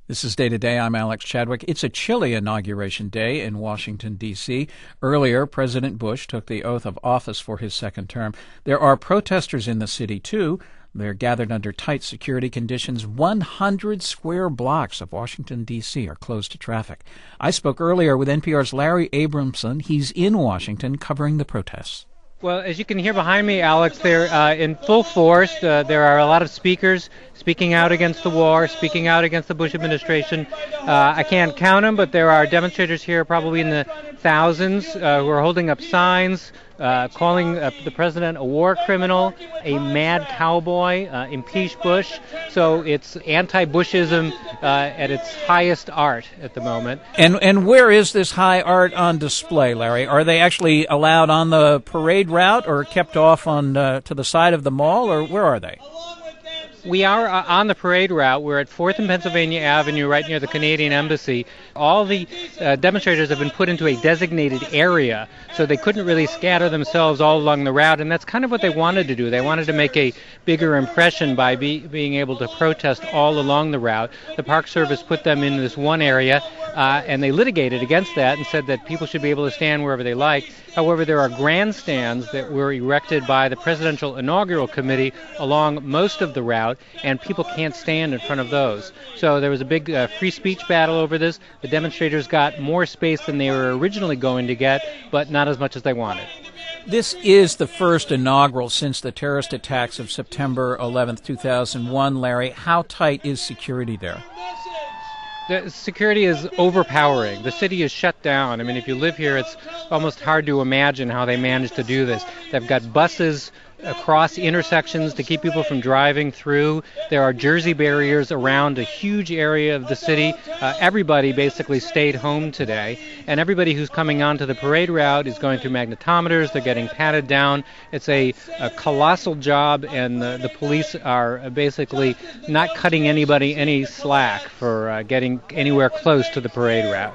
This is Day to Day. I'm Alex Chadwick. It's a chilly inauguration day in Washington, D.C. Earlier, President Bush took the oath of office for his second term. There are protesters in the city, too. They're gathered under tight security conditions. 100 square blocks of Washington, D.C. are closed to traffic. I spoke earlier with NPR's Larry Abramson. He's in Washington covering the protests. Well, as you can hear behind me, Alex, they're in full force. There are a lot of speakers speaking out against the war, speaking out against the Bush administration. I can't count them, but there are demonstrators here probably in the thousands who are holding up signs, calling the president a war criminal, a mad cowboy, impeach Bush. So it's anti-Bushism at its highest art at the moment. And where is this high art on display, Larry? Are they actually allowed on the parade route or kept off on to the side of the mall, or where are they? We are on the parade route. We're at 4th and Pennsylvania Avenue, right near the Canadian Embassy. All the demonstrators have been put into a designated area, so they couldn't really scatter themselves all along the route, and that's kind of what they wanted to do. They wanted to make a bigger impression by being able to protest all along the route. The Park Service put them in this one area, and they litigated against that and said that people should be able to stand wherever they like. However, there are grandstands that were erected by the Presidential Inaugural Committee along most of the route, and people can't stand in front of those. So there was a big free speech battle over this. The demonstrators got more space than they were originally going to get, but not as much as they wanted. This is the first inaugural since the terrorist attacks of September 11th, 2001. Larry, how tight is security there? The security is overpowering. The city is shut down. I mean, if you live here, it's almost hard to imagine how they managed to do this. They've got buses across intersections to keep people from driving through. There are Jersey barriers around a huge area of the city. Everybody basically stayed home today, and everybody who's coming onto the parade route is going through magnetometers. They're getting patted down. It's a colossal job, and the police are basically not cutting anybody any slack for getting anywhere close to the parade route.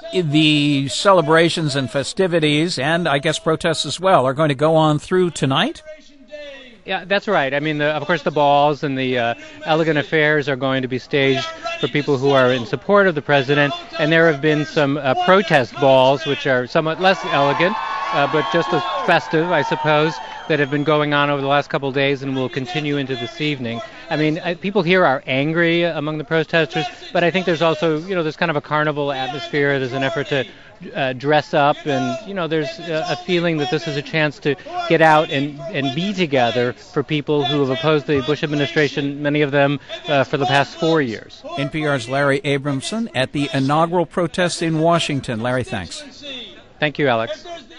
The celebrations and festivities, and I guess protests as well, are going to go on through tonight? Yeah, that's right. I mean, of course, the balls and the elegant affairs are going to be staged for people who are in support of the president, and there have been some protest balls, which are somewhat less elegant, but just as festive, I suppose, that have been going on over the last couple of days and will continue into this evening. I mean, people here are angry among the protesters, but I think there's also, there's kind of a carnival atmosphere. There's an effort to dress up, and, there's a feeling that this is a chance to get out and be together for people who have opposed the Bush administration, many of them for the past 4 years. NPR's Larry Abramson at the inaugural protests in Washington. Larry, thanks. Thank you, Alex.